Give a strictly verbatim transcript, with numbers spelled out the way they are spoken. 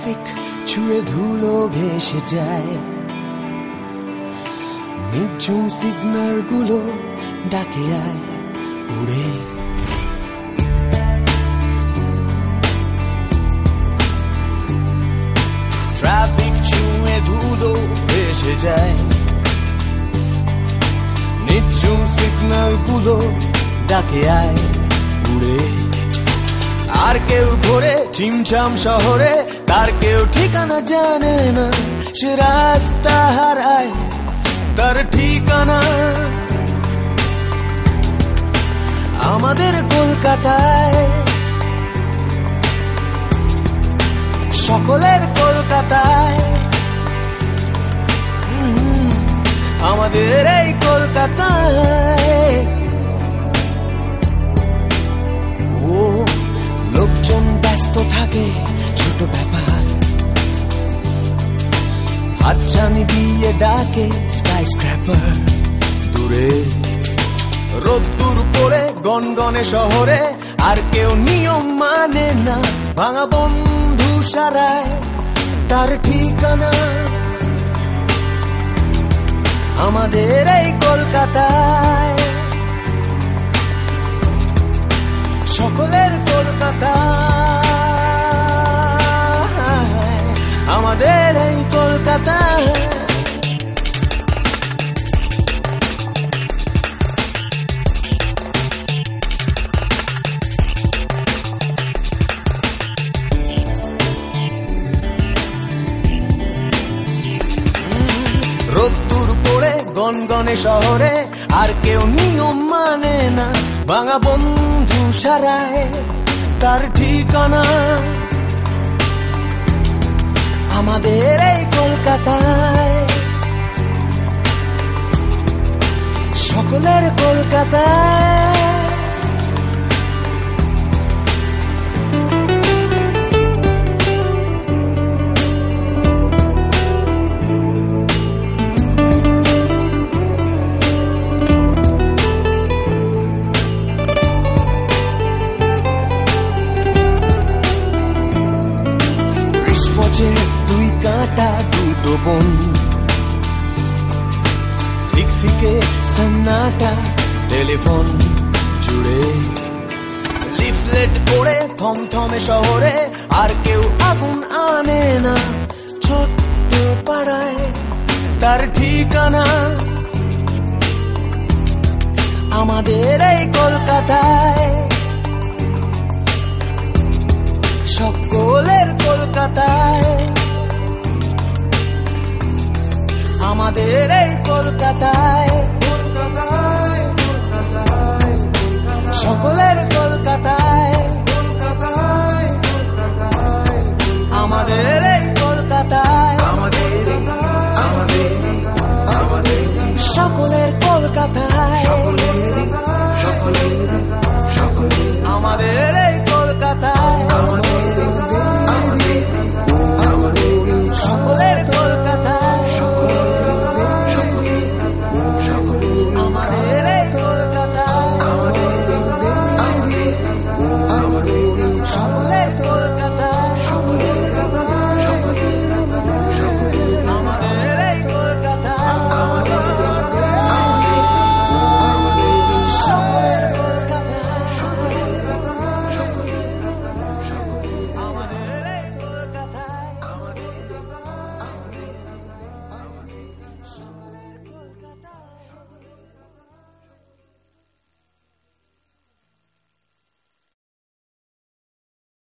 Traffic ছুঁয়ে ধুলো ভেসে যায়, নির্ঝুম সিগন্যাল গুলো ডাকে আয় উড়ে। ট্রাফিক ছুঁয়ে ধুলো ভেসে যায়, নির্ঝুম সিগন্যাল গুলো ডাকে আয় উড়ে। আর কেউ ঘোরে চিমচাম শহরে, তার কেউ ঠিকানা জানে না, সে রাস্তা হারায় তার ঠিকানা। আমাদের কলকাতায়, সকলের কলকাতায়, আমাদের এই কলকাতায়। ও লোকজন ব্যস্ত থাকে ছোট ব্যাপার, হাতছানি দিয়ে ডাকে স্কাই স্ক্র্যাপার। দূরে রোদ্দুর পড়ে গনগনে শহরে, আর কেউ নিয়ম মানে না, ভাঙা বন্ধু সারায় তার ঠিকানা। আমাদের এই কলকাতায়, সকলের কলকাতায়, আমাদের এই কলকাতায়। রোদ্দুর পড়ে গনগনে শহরে, আর কেউ নিয়ম মানে না, ভাঙা বন্ধু সারায় তার ঠিকানা। আমাদের এই কলকাতায়, সকলের কলকাতায়। দুই কাঁটা দুটো বোন, ঠিক থেকে সন্নাটা টেলিফোন জুড়ে। লিফলেট পড়ে থমথমে শহরে, আর কেউ আগুন আনে না, ছোট্ট পাড়ায় তার ঠিকানা। আমাদের এই কলকাতায়, সকলের কলকাতায়, আমাদের এই কলকাতায়, সকলের কলকাতায়, আমাদের এই কলকাতায়, আমাদের সকলের কলকাতায়।